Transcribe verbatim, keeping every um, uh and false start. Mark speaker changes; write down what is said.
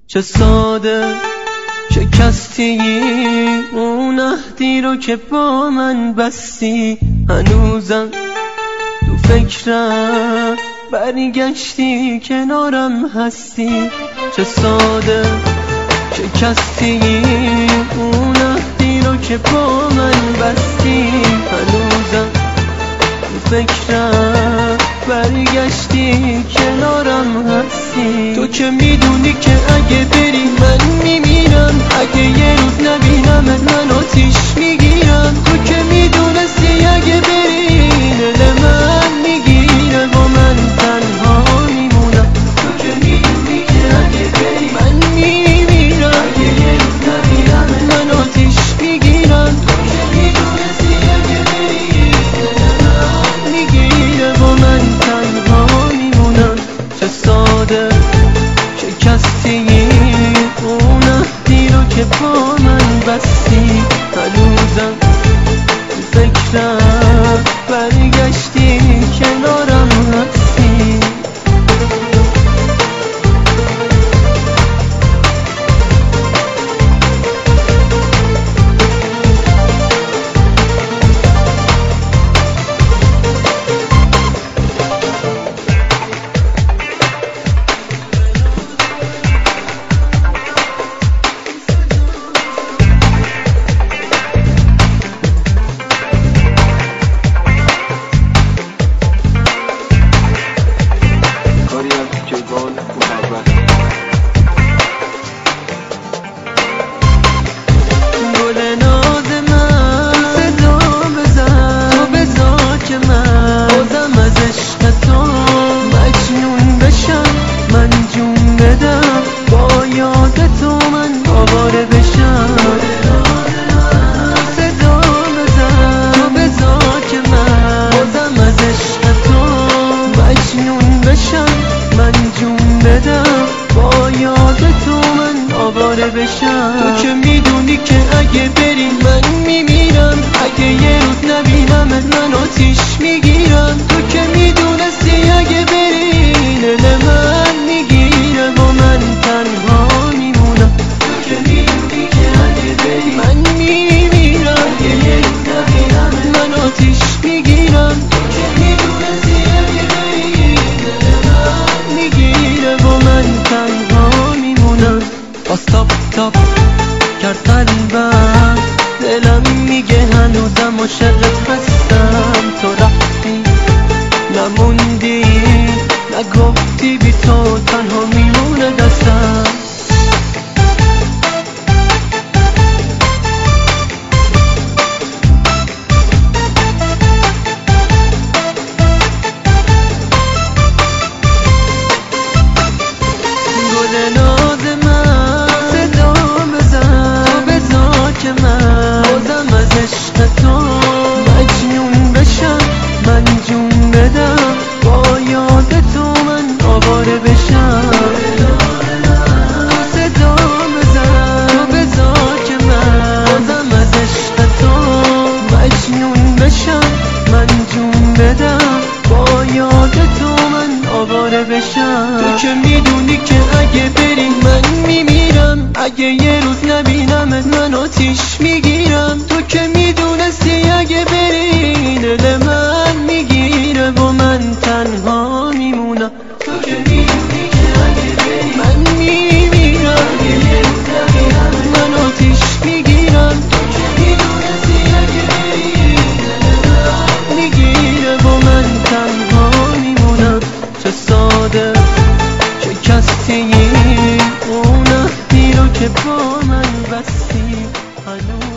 Speaker 1: چه ساده شکستی اون عهدی رو که با من بستی. هنوزم تو فکرم برگشتی کنارم هستی. چه ساده شکستی اون عهدی رو که با من بستی. هنوزم تو فکرم برگشتی کنارم هستی. تو که میدونی که اگه بری من میمیرم، اگه یه روز نبینمت من آتیش میگیرم. تو که میدونستی اگه بری دل من میگیره و من تنها میمونم. تو که میدونی که اگه بری من میمیرم، اگه یه روز نبینمت من آتیش میگیرم. تو که میدونستی اگه بری دل من میگیره و من تنها میمونم. چه ساده شکستی اون عهدی رو که با من بستی. هنوزم تو فکرم برگشتی کنارم هستی. تو که میدونی که اگه بری من میمیرم، اگه یه روز نبینمت من آتیش میگیرم. تو که میدونستی اگه بری دل من میگیره و من تنها میمونم. تو که میدونی که اگه بری من میمیرم، اگه یه روز نبینمت من آتیش میگیرم. تو که میدونستی اگه بری دل من میگیره و من تنها میمونم. باز تاپ تاپ کرد قلبم، دلم میگه هنوزم عاشقت هستم. تو رفتی نموندی، نگفتی بی تو تنها میمونه دستم. گل ناز من صدا بزن، تو بذار که من بازم از عشق تو مجنون بشم. من جون بدم با یاد تو من آواره بشم. صدا بزن، تو بذار که من بازم از عشق تو مجنون بشم. من جون بدم با یاد تو من آواره بشم. تو که میدونی که اگه بری من میمیرم، اگه یه روز نبینمت من آتیش میگیرم. تو که میدونستی اگه بری دل من میگیره و من تنها میمونم. تو که میدونی که اگه بری من میمیرم، اگه یه روز نبینمت من آتیش میگیرم. تو که میدونستی اگه بری دل من میگیره و من تنها میمونم. چه ساده شکستی اون عهدی رو که با من بستی. هنوز